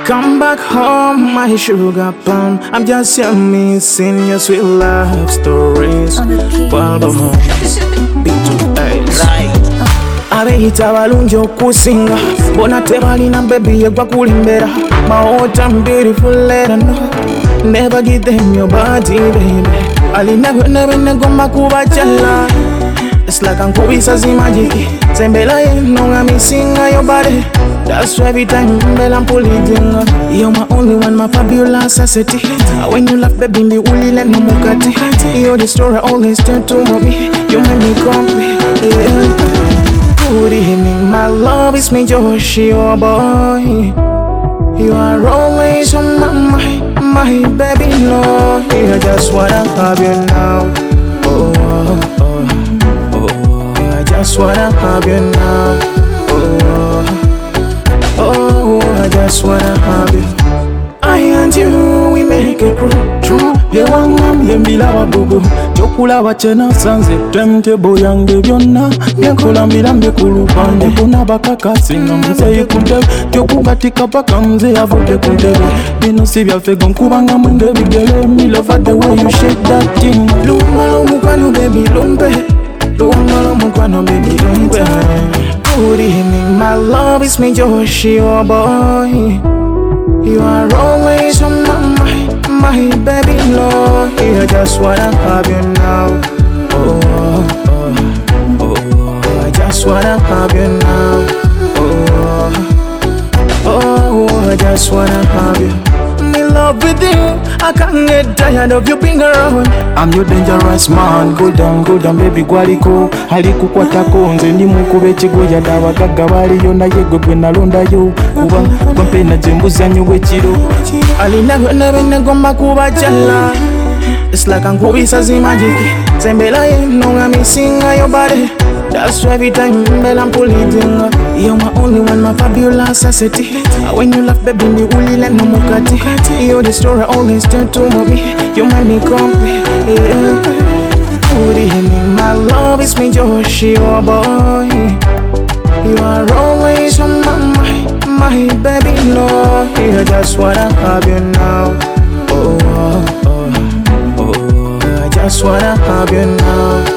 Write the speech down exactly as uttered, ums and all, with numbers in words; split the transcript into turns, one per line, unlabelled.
Come back home, my sugar plum. I'm just here missing your sweet love stories. Well, home, B two A. Abeyita balungi okusinga bona tebalina baby yegwa kulimbera. My old time beautiful letter no. Never give them your body, baby. Ali never never negomba kubachala. It's like I'm kubisa zimajiki. Zembela ye no I'm missing your body. That's why every time I'm pulling. You're my only one, my fabulous asset. When you laugh, baby, the uli let no mukati. You're the story always turn to me. You make me complete. Yeah. Good evening, my love is me, Joshi, your boy. You are always on my mind, my baby, no. I just wanna have you now. Oh, oh, oh, oh. I just wanna have you now. Oh. Oh, I just wanna have you. I and you, we make it true, true.
Ye wangam ye mbila wabugu Chokula wachena sanze Timetable yange byonna Nyenkola mbilambe kulupande Kuna bakaka singa mzee kuntebe Chokubatika paka mzee avute kuntebe Bino si byafego nkubanga mwende bigele Me love the way you shake that thing.
Lumba lomukwano baby lumbe Lumba lomukwano baby lumbe. Good evening, my love is me, Joshi, your boy. You are always on my mind, my baby, no. I just wanna have you now. Oh, oh, oh, I just wanna have you now. Oh, oh, I just wanna have you. I'm in love with you, I can't get tired of you being around.
I'm your dangerous man, go down, go down baby gwaliko Haliku kwa tako, nze ndi mukube chigoja dawa gaga wali yona yego gwe nalonda yo Kuba, kwa mpena jembuza nyowe chiro
Alina gwena bene gomba kuba chala. It's like I'm kubisa zimajiki. Zembela ye no I'm missing your body. That's why every time I'm pulling. You're my only one, my fabulous asset. When you laugh, baby, the uli let no mukati. You're the story always turn to me. You make me complete. Yeah. Good evening, my love is me, Joshi, your boy. You are always on my mind, my baby, no. I just wanna have you now. Oh, oh, oh, oh. I just wanna have you now.